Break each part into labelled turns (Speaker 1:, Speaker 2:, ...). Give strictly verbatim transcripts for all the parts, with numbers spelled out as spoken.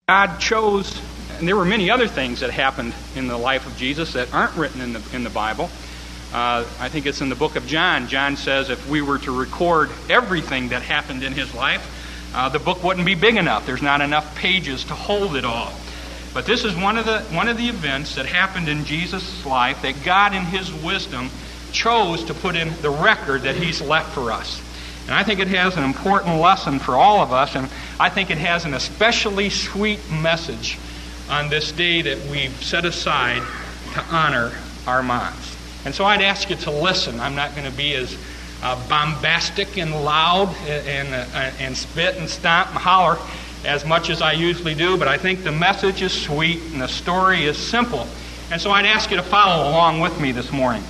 Speaker 1: God chose, and there were many other things that happened in the life of Jesus that aren't written in the in the Bible. Uh, I think it's in the book of John. John says if we were to record everything that happened in his life, uh, the book wouldn't be big enough. There's not enough pages to hold it all. But this is one of the one of the events that happened in Jesus' life that God in his wisdom chose to put in the record that he's left for us. And I think it has an important lesson for all of us, and I think it has an especially sweet message on this day that we've set aside to honor our moms. And so I'd ask you to listen. I'm not going to be as uh, bombastic and loud and, uh, and spit and stomp and holler as much as I usually do, but I think the message is sweet and the story is simple. And so I'd ask you to follow along with me this morning.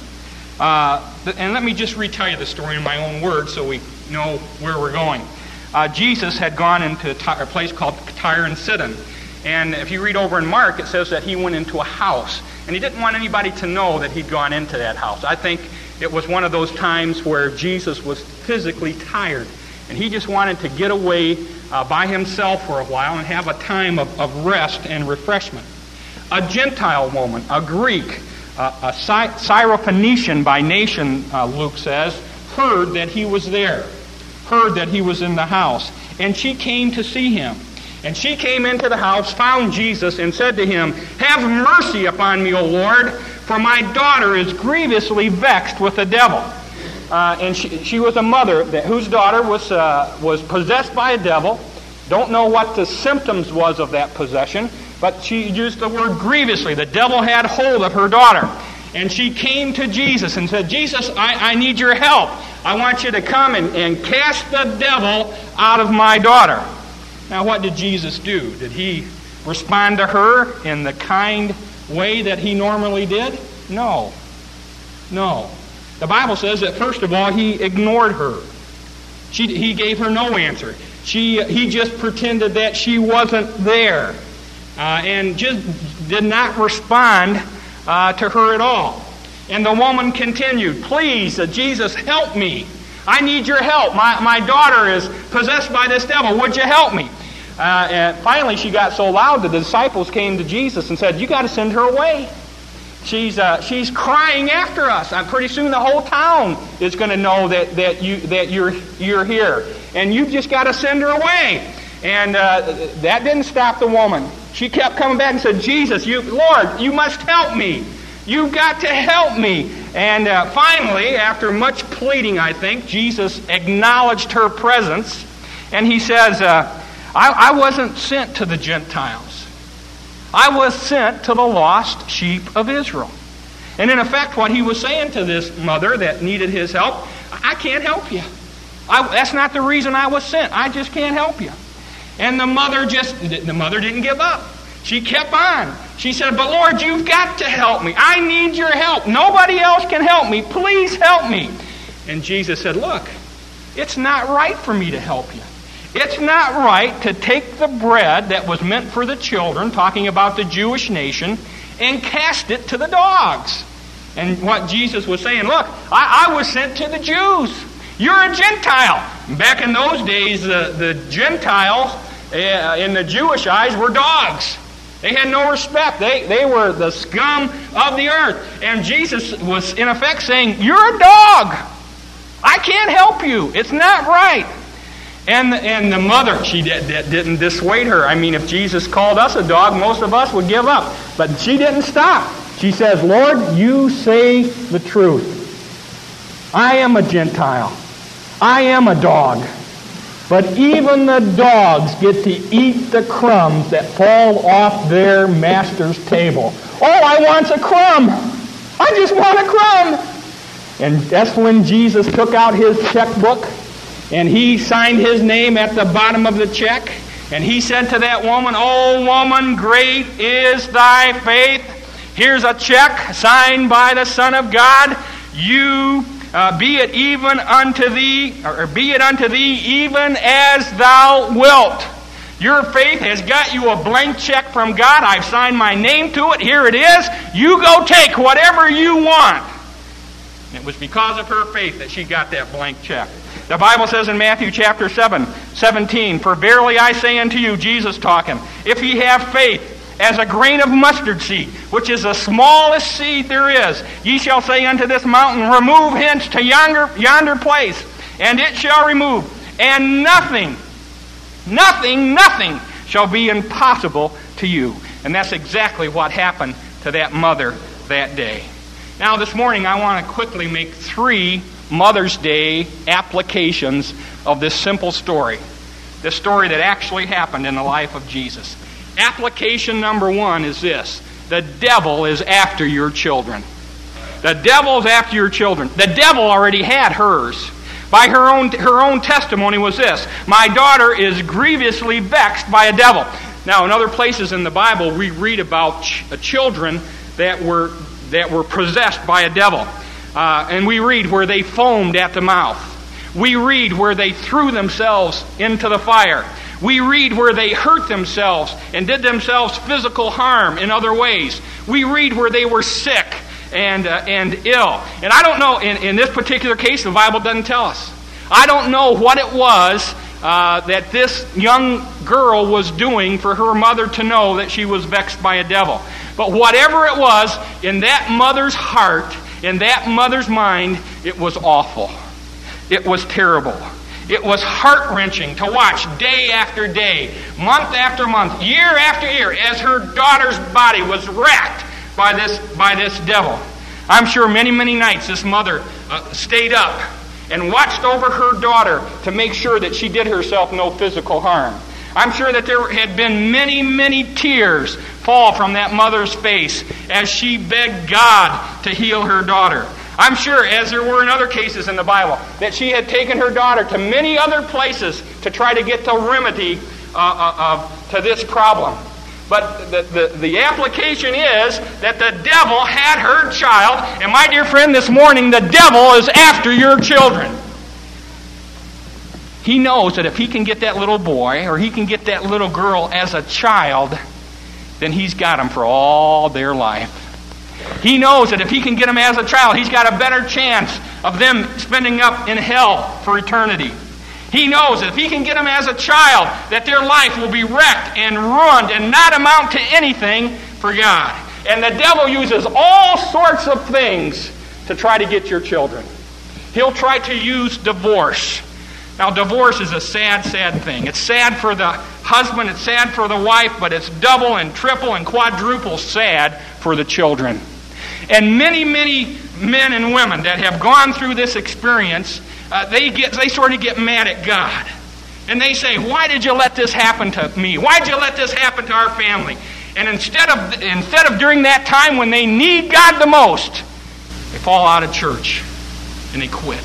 Speaker 1: Uh, and let me just retell you the story in my own words so we know where we're going. Uh, Jesus had gone into a place called Tyre and Sidon. And if you read over in Mark, it says that he went into a house. And he didn't want anybody to know that he'd gone into that house. I think it was one of those times where Jesus was physically tired. And he just wanted to get away uh, by himself for a while and have a time of, of rest and refreshment. A Gentile woman, a Greek, uh, a Sy- Syrophoenician by nation, uh, Luke says, heard that he was there. Heard that he was in the house. And she came to see him. And she came into the house, found Jesus, and said to him, "Have mercy upon me, O Lord, for my daughter is grievously vexed with the devil." Uh, and she, she was a mother that, whose daughter was uh, was possessed by a devil. Don't know what the symptoms was of that possession, but she used the word grievously. The devil had hold of her daughter. And she came to Jesus and said, "Jesus, I, I need your help. I want you to come and, and cast the devil out of my daughter." Now, what did Jesus do? Did he respond to her in the kind way that he normally did? No. No. The Bible says that, first of all, he ignored her. She, he gave her no answer. She, he just pretended that she wasn't there uh, and just did not respond uh, to her at all. And the woman continued, "Please, uh, Jesus, help me. I need your help. My, my daughter is possessed by this devil. Would you help me?" Uh, and finally, she got so loud that the disciples came to Jesus and said, "You got to send her away. She's uh, she's crying after us. And pretty soon the whole town is going to know that that you that you're you're here, and you've just got to send her away." And uh, that didn't stop the woman. She kept coming back and said, "Jesus, you Lord, you must help me. You've got to help me." And uh, finally, after much pleading, I think, Jesus acknowledged her presence, and he says, uh, I, I wasn't sent to the Gentiles. I was sent to the lost sheep of Israel." And in effect, what he was saying to this mother that needed his help, "I can't help you. I, that's not the reason I was sent. I just can't help you." And the mother just, the mother didn't give up. She kept on. She said, "But Lord, you've got to help me. I need your help. Nobody else can help me. Please help me." And Jesus said, "Look, it's not right for me to help you. It's not right to take the bread that was meant for the children," talking about the Jewish nation, "and cast it to the dogs." And what Jesus was saying, look, I, I was sent to the Jews. You're a Gentile. Back in those days, the, the Gentiles uh, in the Jewish eyes were dogs. They had no respect. They, they were the scum of the earth. And Jesus was, in effect, saying, "You're a dog. I can't help you. It's not right." And the, and the mother, she did, did, didn't dissuade her. I mean, if Jesus called us a dog, most of us would give up. But she didn't stop. She says, "Lord, you say the truth. I am a Gentile. I am a dog. But even the dogs get to eat the crumbs that fall off their master's table. All I want's a crumb. I just want a crumb." And that's when Jesus took out his checkbook, and he signed his name at the bottom of the check. And he said to that woman, "O woman, great is thy faith. Here's a check signed by the Son of God. You uh, be it even unto thee, or be it unto thee even as thou wilt. Your faith has got you a blank check from God. I've signed my name to it. Here it is. You go take whatever you want." And it was because of her faith that she got that blank check. The Bible says in Matthew chapter seven, seventeen, "For verily I say unto you," Jesus talking, "if ye have faith as a grain of mustard seed, which is the smallest seed there is, ye shall say unto this mountain, remove hence to yonder, yonder place, and it shall remove. And nothing, nothing, nothing shall be impossible to you." And that's exactly what happened to that mother that day. Now this morning I want to quickly make three Mother's Day applications of this simple story. This story that actually happened in the life of Jesus. Application number one is this: the devil is after your children. The devil's after your children. The devil already had hers. By her own her own testimony was this: "My daughter is grievously vexed by a devil." Now, in other places in the Bible, we read about ch- children that were that were possessed by a devil, uh, and we read where they foamed at the mouth. We read where they threw themselves into the fire. We read where they hurt themselves and did themselves physical harm in other ways. We read where they were sick and uh, and ill. And I don't know, in, in this particular case, the Bible doesn't tell us. I don't know what it was uh, that this young girl was doing for her mother to know that she was vexed by a devil. But whatever it was, in that mother's heart, in that mother's mind, it was awful. It was terrible. It was heart-wrenching to watch day after day, month after month, year after year, as her daughter's body was racked by this by this devil. I'm sure many, many nights this mother uh, stayed up and watched over her daughter to make sure that she did herself no physical harm. I'm sure that there had been many, many tears fall from that mother's face as she begged God to heal her daughter. I'm sure, as there were in other cases in the Bible, that she had taken her daughter to many other places to try to get the remedy uh, uh, uh, to this problem. But the, the, the application is that the devil had her child, and my dear friend, this morning, the devil is after your children. He knows that if he can get that little boy or he can get that little girl as a child, then he's got them for all their life. He knows that if he can get them as a child, he's got a better chance of them spending up in hell for eternity. He knows that if he can get them as a child, that their life will be wrecked and ruined and not amount to anything for God. And the devil uses all sorts of things to try to get your children. He'll try to use divorce. Now, divorce is a sad, sad thing. It's sad for the husband, it's sad for the wife, but it's double and triple and quadruple sad for the children. And many, many men and women that have gone through this experience, uh, they get they sort of get mad at God. And they say, "Why did you let this happen to me? Why did you let this happen to our family?" And instead of instead of during that time when they need God the most, they fall out of church and they quit.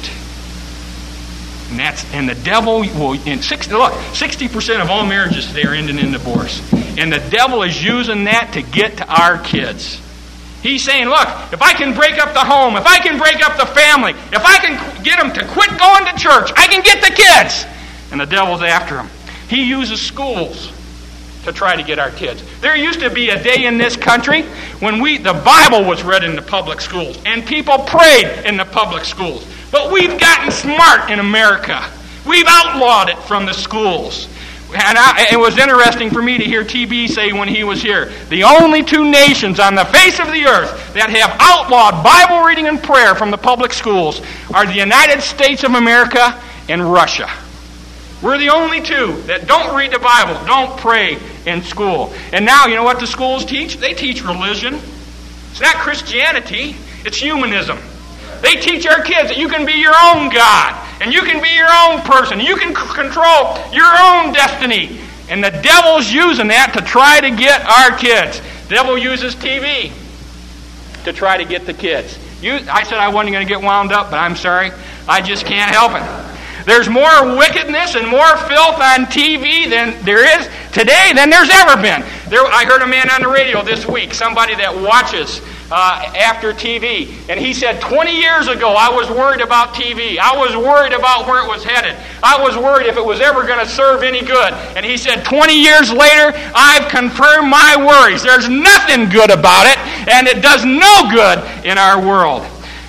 Speaker 1: And that's and the devil will in sixty look sixty percent of all marriages today are ending in divorce, and the devil is using that to get to our kids. He's saying, "Look, if I can break up the home, if I can break up the family, if I can get them to quit going to church, I can get the kids." And the devil's after them. He uses schools to try to get our kids. There used to be a day in this country when we the Bible was read in the public schools and people prayed in the public schools. But we've gotten smart in America. We've outlawed it from the schools. And I, it was interesting for me to hear T B say when he was here, the only two nations on the face of the earth that have outlawed Bible reading and prayer from the public schools are the United States of America and Russia. We're the only two that don't read the Bible, don't pray in school. And now, you know what the schools teach? They teach religion. It's not Christianity, it's humanism. They teach our kids that you can be your own God, and you can be your own person, you can c- control your own destiny. And the devil's using that to try to get our kids. The devil uses T V to try to get the kids. You, I said I wasn't going to get wound up, but I'm sorry. I just can't help it. There's more wickedness and more filth on T V than there is today than there's ever been. There, I heard a man on the radio this week, somebody that watches uh, after T V, and he said, twenty years ago I was worried about T V. I was worried about where it was headed. I was worried if it was ever going to serve any good. And he said, twenty years later, I've confirmed my worries. There's nothing good about it, and it does no good in our world.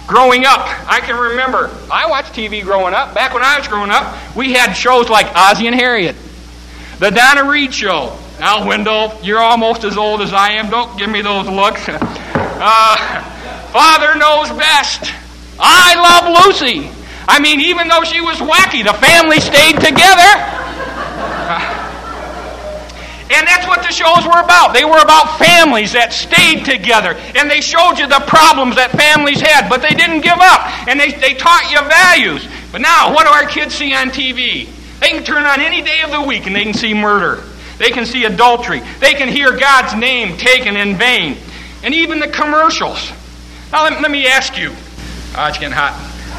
Speaker 1: Growing up, I can remember, I watched T V growing up. Back when I was growing up, we had shows like Ozzie and Harriet, The Donna Reed Show. Al Wendell, you're almost as old as I am. Don't give me those looks. Uh, Father Knows Best. I Love Lucy. I mean, even though she was wacky, the family stayed together. Uh, And that's what the shows were about. They were about families that stayed together. And they showed you the problems that families had, but they didn't give up. And they, they taught you values. But now, what do our kids see on T V? They can turn on any day of the week and they can see murder. They can see adultery. They can hear God's name taken in vain. And even the commercials. Now, let, let me ask you. Oh, it's getting hot.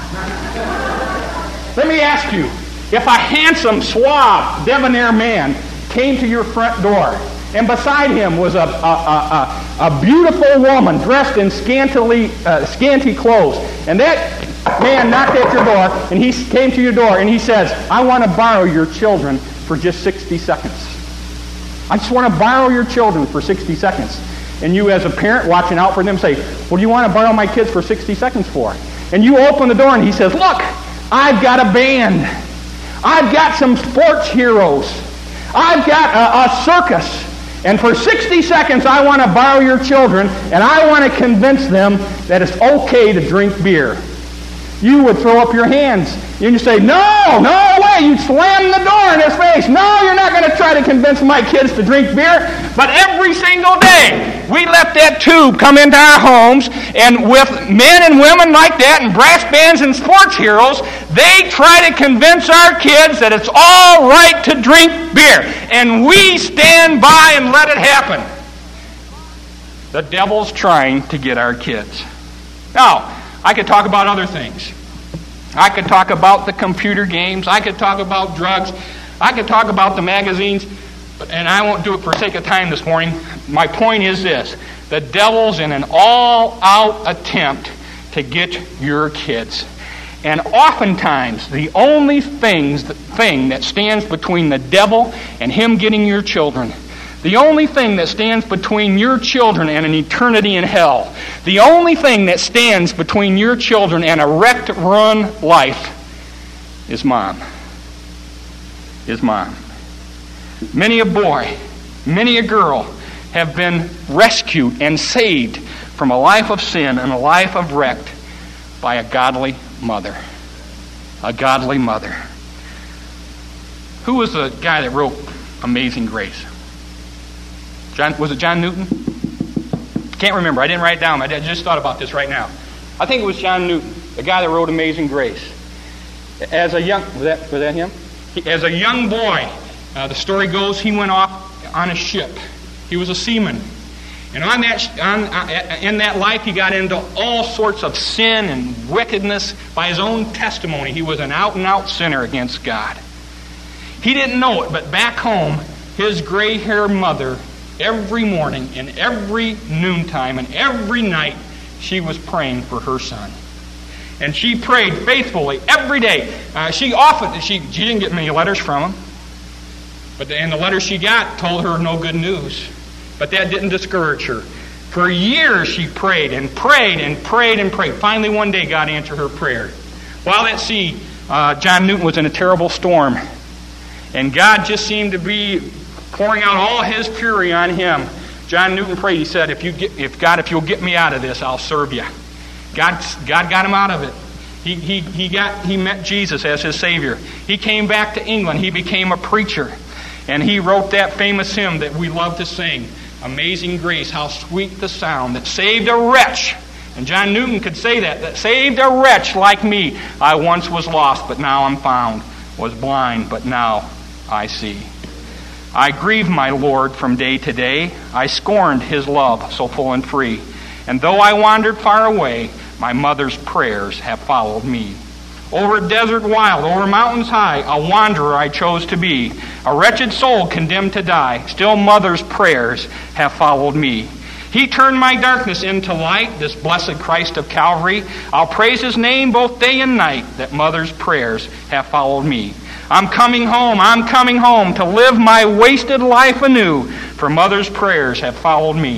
Speaker 1: Let me ask you. If a handsome, suave, debonair man came to your front door, and beside him was a, a, a, a beautiful woman dressed in scantily, uh, scanty clothes, and that man knocked at your door, and he came to your door, and he says, I want to borrow your children for just sixty seconds. I just want to borrow your children for sixty seconds. And you as a parent watching out for them say, what do you want to borrow my kids for sixty seconds for? And you open the door, and he says, look, I've got a band. I've got some sports heroes. I've got a, a circus, and for sixty seconds I want to borrow your children, and I want to convince them that it's okay to drink beer. You would throw up your hands. You'd say, no, no way. You'd slam the door in his face. No, you're not going to try to convince my kids to drink beer. But every single day, we let that tube come into our homes, and with men and women like that, and brass bands and sports heroes, they try to convince our kids that it's all right to drink beer. And we stand by and let it happen. The devil's trying to get our kids. Now, I could talk about other things. I could talk about the computer games. I could talk about drugs. I could talk about the magazines. And I won't do it for sake of time this morning. My point is this. The devil's in an all-out attempt to get your kids. And oftentimes, the only things, thing that stands between the devil and him getting your children, the only thing that stands between your children and an eternity in hell, the only thing that stands between your children and a wrecked, run life is mom. Is mom. Many a boy, many a girl have been rescued and saved from a life of sin and a life of wrecked by a godly mother. A godly mother. Who was the guy that wrote Amazing Grace? John, was it John Newton? Can't remember. I didn't write it down. I just thought about this right now. I think it was John Newton, the guy that wrote Amazing Grace. As a young, was that, was that him? He, as a young boy, uh, the story goes, he went off on a ship. He was a seaman. And on that, on, uh, in that life, he got into all sorts of sin and wickedness. By his own testimony, he was an out-and-out sinner against God. He didn't know it, but back home, his gray-haired mother, every morning and every noontime and every night, she was praying for her son. And she prayed faithfully every day. Uh, she often, she, she didn't get many letters from him. But the, and the letters she got told her no good news. But that didn't discourage her. For years she prayed and prayed and prayed and prayed. Finally one day God answered her prayer. While at sea, uh, John Newton was in a terrible storm. And God just seemed to be pouring out all his fury on him. John Newton prayed. He said, if you get, if God, if you'll get me out of this, I'll serve you. God, God got him out of it. He, he, he, got, he met Jesus as his Savior. He came back to England. He became a preacher. And he wrote that famous hymn that we love to sing, Amazing Grace, how sweet the sound that saved a wretch. And John Newton could say that, that saved a wretch like me. I once was lost, but now I'm found. Was blind, but now I see. I grieved my Lord from day to day. I scorned his love so full and free. And though I wandered far away, my mother's prayers have followed me. Over a desert wild, over mountains high, a wanderer I chose to be. A wretched soul condemned to die. Still mother's prayers have followed me. He turned my darkness into light, this blessed Christ of Calvary. I'll praise his name both day and night, that mother's prayers have followed me. I'm coming home, I'm coming home to live my wasted life anew, for mother's prayers have followed me.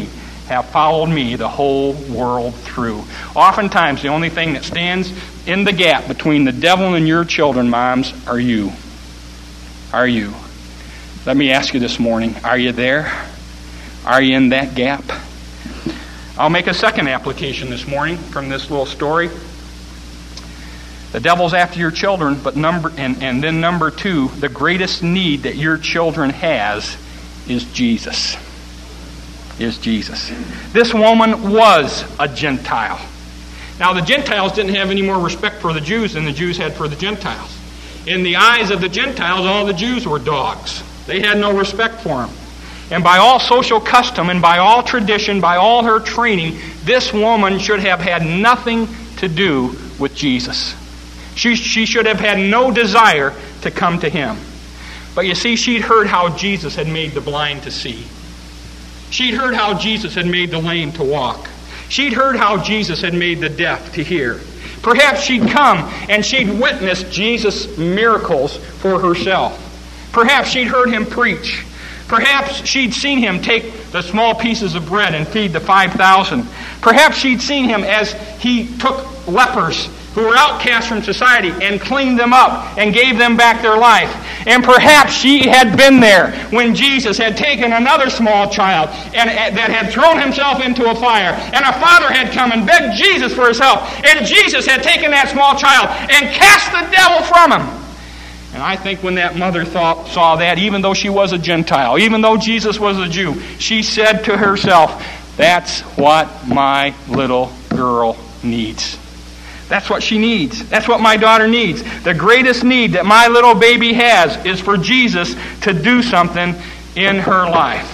Speaker 1: have followed me the whole world through. Oftentimes, the only thing that stands in the gap between the devil and your children, moms, are you. Are you. Let me ask you this morning, are you there? Are you in that gap? I'll make a second application this morning from this little story. The devil's after your children, but number and, and then number two, the greatest need that your children has is Jesus. Is Jesus. This woman was a Gentile. Now the Gentiles didn't have any more respect for the Jews than the Jews had for the Gentiles. In the eyes of the Gentiles, all the Jews were dogs. They had no respect for them. And by all social custom and by all tradition, by all her training, this woman should have had nothing to do with Jesus. She, she should have had no desire to come to him. But you see, she'd heard how Jesus had made the blind to see. She'd heard how Jesus had made the lame to walk. She'd heard how Jesus had made the deaf to hear. Perhaps she'd come and she'd witnessed Jesus' miracles for herself. Perhaps she'd heard him preach. Perhaps she'd seen him take the small pieces of bread and feed the five thousand. Perhaps she'd seen him as he took lepers who were outcast from society and cleaned them up and gave them back their life. And perhaps she had been there when Jesus had taken another small child and that had thrown himself into a fire, and a father had come and begged Jesus for his help, and Jesus had taken that small child and cast the devil from him. And I think when that mother thought, saw that, even though she was a Gentile, even though Jesus was a Jew, she said to herself, that's what my little girl needs. That's what she needs. That's what my daughter needs. The greatest need that my little baby has is for Jesus to do something in her life.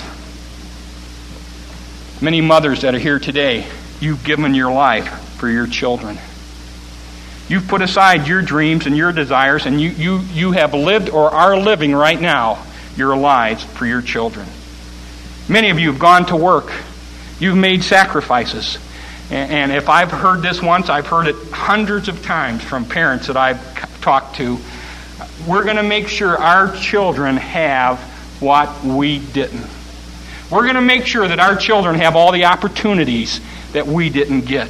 Speaker 1: Many mothers that are here today, you've given your life for your children. You've put aside your dreams and your desires, and you, you, you have lived or are living right now your lives for your children. Many of you have gone to work. You've made sacrifices. And if I've heard this once, I've heard it hundreds of times from parents that I've talked to. We're going to make sure our children have what we didn't. We're going to make sure that our children have all the opportunities that we didn't get.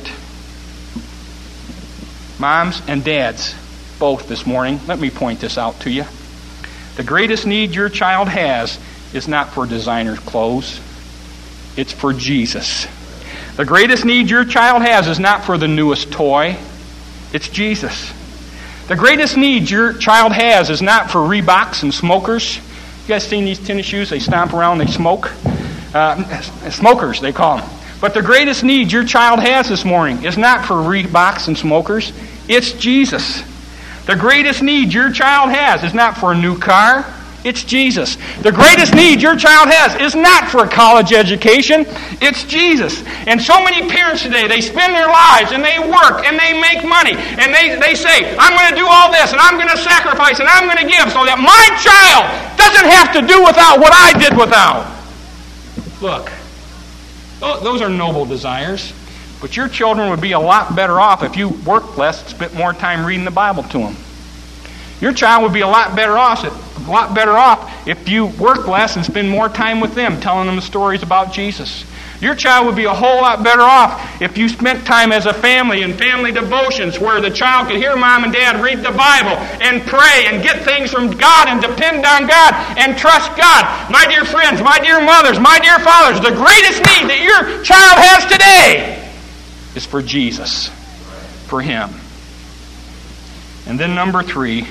Speaker 1: Moms and dads, both this morning, let me point this out to you. The greatest need your child has is not for designer clothes. It's for Jesus. The greatest need your child has is not for the newest toy. It's Jesus. The greatest need your child has is not for Reeboks and smokers. You guys seen these tennis shoes? They stomp around, they smoke. Uh, smokers, they call them. But the greatest need your child has this morning is not for Reeboks and smokers. It's Jesus. The greatest need your child has is not for a new car. It's Jesus. The greatest need your child has is not for a college education. It's Jesus. And so many parents today, they spend their lives and they work and they make money. And they, they say, I'm going to do all this and I'm going to sacrifice and I'm going to give so that my child doesn't have to do without what I did without. Look, those are noble desires. But your children would be a lot better off if you worked less and spent more time reading the Bible to them. Your child would be a lot better off, a lot better off if you work less and spend more time with them, telling them the stories about Jesus. Your child would be a whole lot better off if you spent time as a family in family devotions where the child could hear mom and dad read the Bible and pray and get things from God and depend on God and trust God. My dear friends, my dear mothers, my dear fathers, the greatest need that your child has today is for Jesus, for Him. And then number three,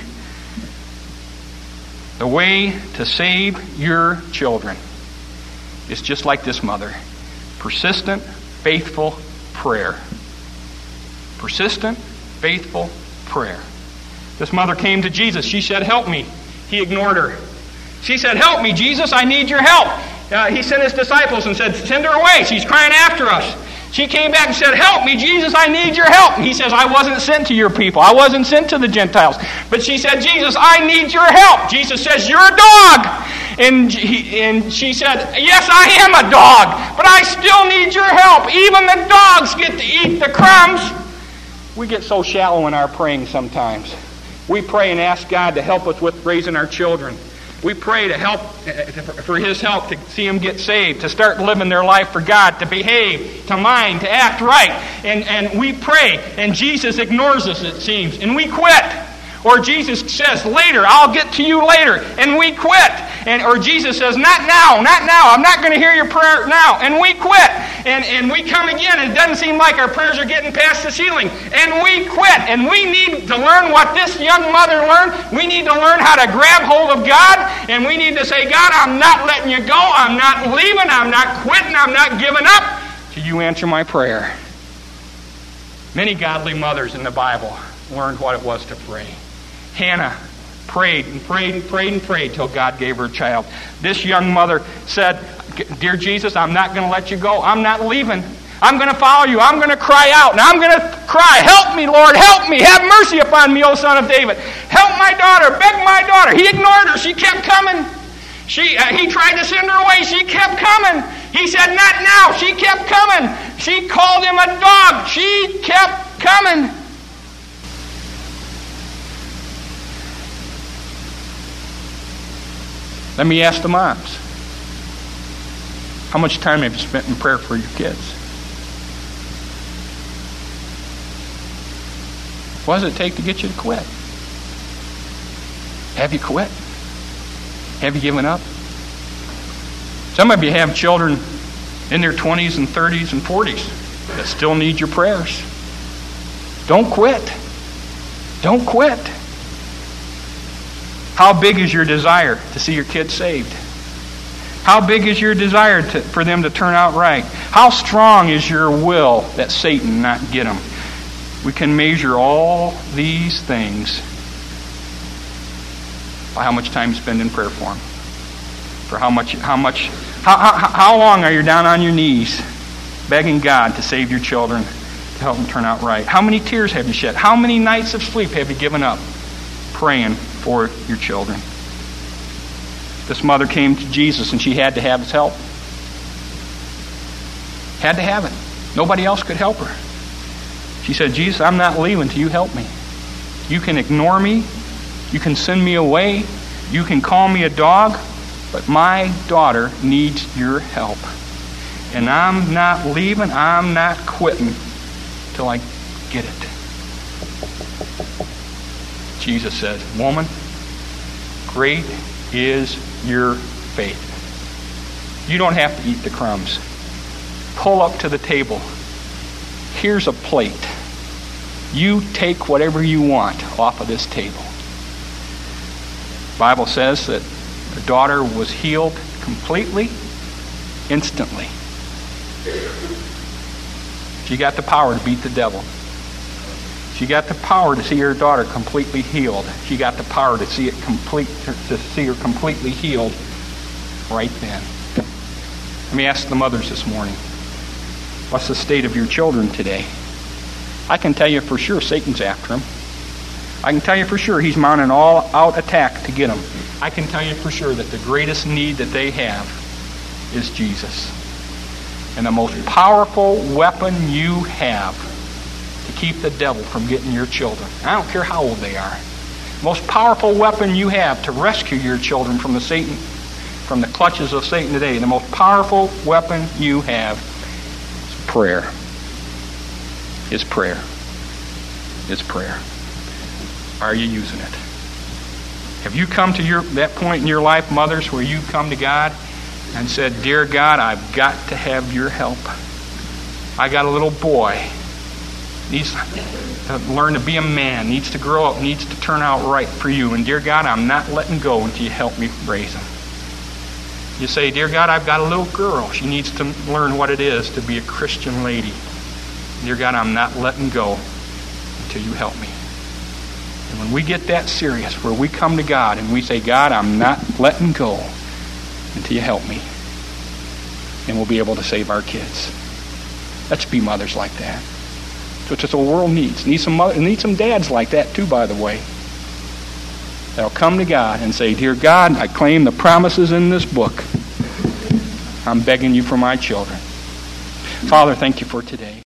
Speaker 1: the way to save your children is just like this mother. Persistent, faithful prayer. Persistent, faithful prayer. This mother came to Jesus. She said, help me. He ignored her. She said, help me, Jesus, I need your help. Uh, he sent his disciples and said, send her away. She's crying after us. She came back and said, help me, Jesus, I need your help. And he says, I wasn't sent to your people. I wasn't sent to the Gentiles. But she said, Jesus, I need your help. Jesus says, you're a dog. And, he, and she said, yes, I am a dog, but I still need your help. Even the dogs get to eat the crumbs. We get so shallow in our praying sometimes. We pray and ask God to help us with raising our children. We pray to help, for His help, to see them get saved, to start living their life for God, to behave, to mind, to act right. And, and we pray, and Jesus ignores us, it seems, and we quit. Or Jesus says, later, I'll get to you later, and we quit. And Or Jesus says, not now, not now, I'm not going to hear your prayer now, and we quit. And, and we come again, and it doesn't seem like our prayers are getting past the ceiling, and we quit. And we need to learn what this young mother learned. We need to learn how to grab hold of God, and we need to say, God, I'm not letting you go, I'm not leaving, I'm not quitting, I'm not giving up till you answer my prayer. Many godly mothers in the Bible learned what it was to pray. Hannah prayed and prayed and prayed and prayed till God gave her a child. This young mother said, dear Jesus, I'm not going to let you go. I'm not leaving. I'm going to follow you. I'm going to cry out, and I'm going to cry, help me, Lord, help me. Have mercy upon me, O Son of David. Help my daughter. Beg my daughter. He ignored her. She kept coming. She, uh, he tried to send her away. She kept coming. He said, not now. She kept coming. She called him a dog. She kept coming. Let me ask the moms. How much time have you spent in prayer for your kids? What does it take to get you to quit? Have you quit? Have you given up? Some of you have children in their twenties and thirties and forties that still need your prayers. Don't quit. Don't quit. How big is your desire to see your kids saved? How big is your desire to, for them to turn out right? How strong is your will that Satan not get them? We can measure all these things by how much time you spend in prayer for them. For how much, how much, how, how, how long are you down on your knees begging God to save your children, to help them turn out right? How many tears have you shed? How many nights of sleep have you given up praying for your children? This mother came to Jesus and she had to have His help. Had to have it. Nobody else could help her. She said, Jesus, I'm not leaving till you help me. You can ignore me. You can send me away. You can call me a dog. But my daughter needs your help. And I'm not leaving. I'm not quitting till I get it. Jesus says, woman, great is your faith. You don't have to eat the crumbs. Pull up to the table. Here's a plate. You take whatever you want off of this table. The Bible says that the daughter was healed completely, instantly. She got the power to beat the devil. She got the power to see her daughter completely healed. She got the power to see it complete, to see her completely healed right then. Let me ask the mothers this morning, what's the state of your children today? I can tell you for sure Satan's after them. I can tell you for sure he's mounting an all-out attack to get them. I can tell you for sure that the greatest need that they have is Jesus. And the most powerful weapon you have to keep the devil from getting your children, I don't care how old they are, the most powerful weapon you have to rescue your children from the Satan, from the clutches of Satan today, the most powerful weapon you have is prayer. Is prayer. Is prayer. Are you using it? Have you come to your that point in your life, mothers, where you've come to God and said, dear God, I've got to have your help. I got a little boy, needs to learn to be a man, needs to grow up, needs to turn out right for you. And dear God, I'm not letting go until you help me raise him. You say, dear God, I've got a little girl. She needs to learn what it is to be a Christian lady. Dear God, I'm not letting go until you help me. And when we get that serious, where we come to God and we say, God, I'm not letting go until you help me, and we'll be able to save our kids. Let's be mothers like that. So it's what the world needs. Needs some mother, needs some dads like that too, by the way. That'll come to God and say, dear God, I claim the promises in this book. I'm begging you for my children. Father, thank you for today.